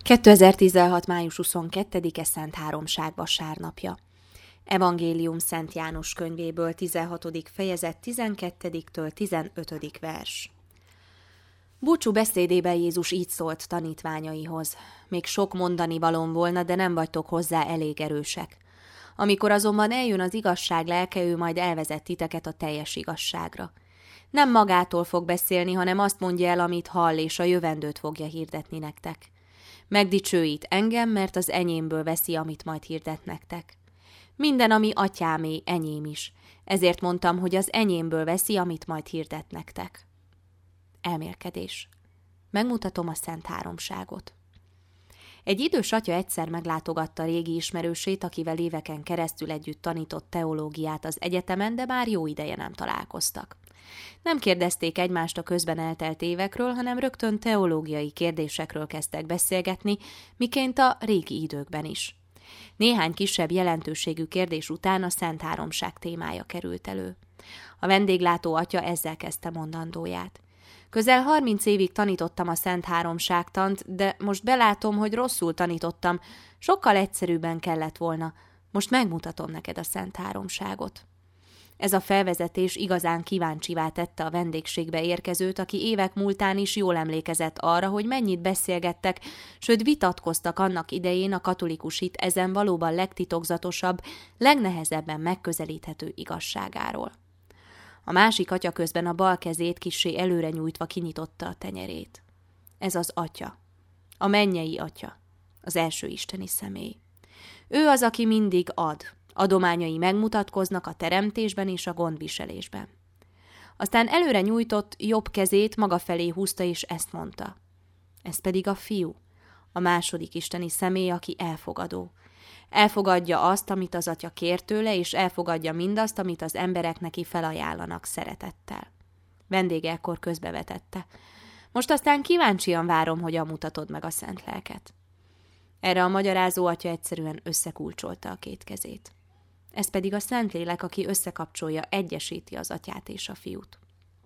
2016. május 22-e Szent Háromság vasárnapja. Evangélium Szent János könyvéből 16. fejezet 12-től 15. vers. Búcsú beszédében Jézus így szólt tanítványaihoz. Még sok mondani valóm volna, de nem vagytok hozzá elég erősek. Amikor azonban eljön az igazság lelke, ő majd elvezet titeket a teljes igazságra. Nem magától fog beszélni, hanem azt mondja el, amit hall, és a jövendőt fogja hirdetni nektek. Megdicsőít engem, mert az enyémből veszi, amit majd hirdet nektek. Minden, ami atyámé, enyém is. Ezért mondtam, hogy az enyémből veszi, amit majd hirdet nektek. Elmélkedés. Megmutatom a Szent Háromságot. Egy idős atya egyszer meglátogatta régi ismerősét, akivel éveken keresztül együtt tanított teológiát az egyetemen, de már jó ideje nem találkoztak. Nem kérdezték egymást a közben eltelt évekről, hanem rögtön teológiai kérdésekről kezdtek beszélgetni, miként a régi időkben is. Néhány kisebb jelentőségű kérdés után a Szent Háromság témája került elő. A vendéglátó atya ezzel kezdte mondandóját. Közel 30 évig tanítottam a Szent Háromságtant, de most belátom, hogy rosszul tanítottam, sokkal egyszerűbben kellett volna. Most megmutatom neked a Szent Háromságot. Ez a felvezetés igazán kíváncsivá tette a vendégségbe érkezőt, aki évek múltán is jól emlékezett arra, hogy mennyit beszélgettek, sőt vitatkoztak annak idején a katolikus hit ezen valóban legtitokzatosabb, legnehezebben megközelíthető igazságáról. A másik atya közben a bal kezét kissé előre nyújtva kinyitotta a tenyerét. Ez az atya, a mennyei atya, az első isteni személy. Ő az, aki mindig ad. Adományai megmutatkoznak a teremtésben és a gondviselésben. Aztán előre nyújtott jobb kezét maga felé húzta, és ezt mondta. Ez pedig a fiú, a második isteni személy, aki elfogadó. Elfogadja azt, amit az atya kér tőle, és elfogadja mindazt, amit az emberek neki felajánlanak szeretettel. Vendég ekkor közbevetette. Most aztán kíváncsian várom, hogyan mutatod meg a szent lelket. Erre a magyarázó atya egyszerűen összekulcsolta a két kezét. Ez pedig a Szentlélek, aki összekapcsolja, egyesíti az atyát és a fiút.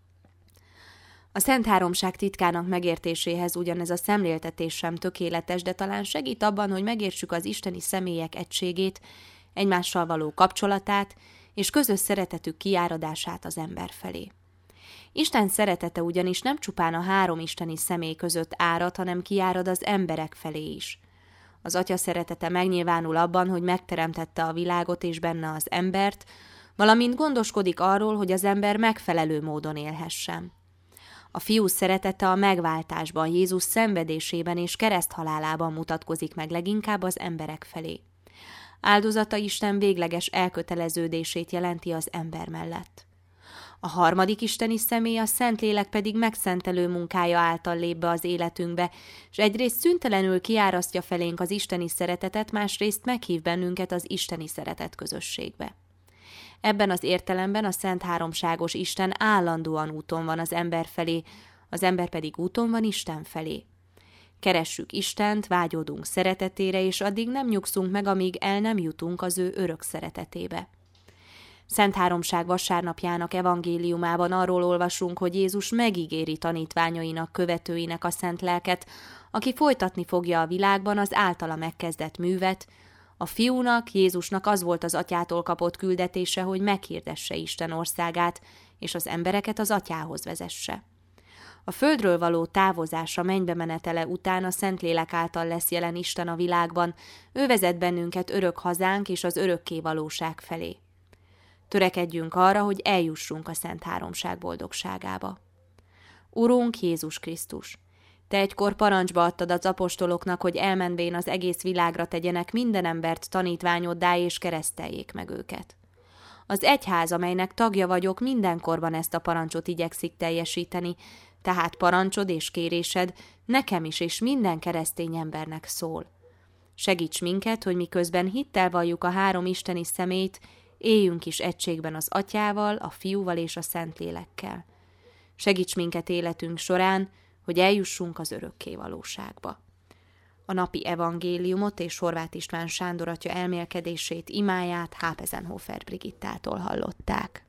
A Szent Háromság titkának megértéséhez ugyanez a szemléltetés sem tökéletes, de talán segít abban, hogy megértsük az isteni személyek egységét, egymással való kapcsolatát és közös szeretetük kiáradását az ember felé. Isten szeretete ugyanis nem csupán a három isteni személy között árad, hanem kiárad az emberek felé is. Az atya szeretete megnyilvánul abban, hogy megteremtette a világot és benne az embert, valamint gondoskodik arról, hogy az ember megfelelő módon élhessen. A fiú szeretete a megváltásban, Jézus szenvedésében és kereszthalálában mutatkozik meg leginkább az emberek felé. Áldozata Isten végleges elköteleződését jelenti az ember mellett. A harmadik isteni személy, a Szentlélek pedig megszentelő munkája által lép be az életünkbe, és egyrészt szüntelenül kiárasztja felénk az isteni szeretetet, másrészt meghív bennünket az isteni szeretet közösségbe. Ebben az értelemben a Szent Háromságos Isten állandóan úton van az ember felé, az ember pedig úton van Isten felé. Keressük Istent, vágyódunk szeretetére, és addig nem nyugszunk meg, amíg el nem jutunk az ő örök szeretetébe. Szent Háromság vasárnapjának evangéliumában arról olvasunk, hogy Jézus megígéri tanítványainak, követőinek a szent lelket, aki folytatni fogja a világban az általa megkezdett művet. A fiúnak, Jézusnak az volt az atyától kapott küldetése, hogy meghirdesse Isten országát, és az embereket az atyához vezesse. A földről való távozása, mennybe menetele után a Szentlélek által lesz jelen Isten a világban, ő vezet bennünket örök hazánk és az örökké valóság felé. Törekedjünk arra, hogy eljussunk a Szent Háromság boldogságába. Urunk Jézus Krisztus, Te egykor parancsba adtad az apostoloknak, hogy elmenvén az egész világra tegyenek minden embert tanítványoddá és kereszteljék meg őket. Az egyház, amelynek tagja vagyok, mindenkorban ezt a parancsot igyekszik teljesíteni, tehát parancsod és kérésed nekem is és minden keresztény embernek szól. Segíts minket, hogy miközben hittel valljuk a három isteni személyt, éljünk is egységben az Atyával, a Fiúval és a Szentlélekkel. Segíts minket életünk során, hogy eljussunk az örökké valóságba. A napi evangéliumot és Horváth István Sándor atya elmélkedését, imáját Hápezenhofer Brigittától hallották.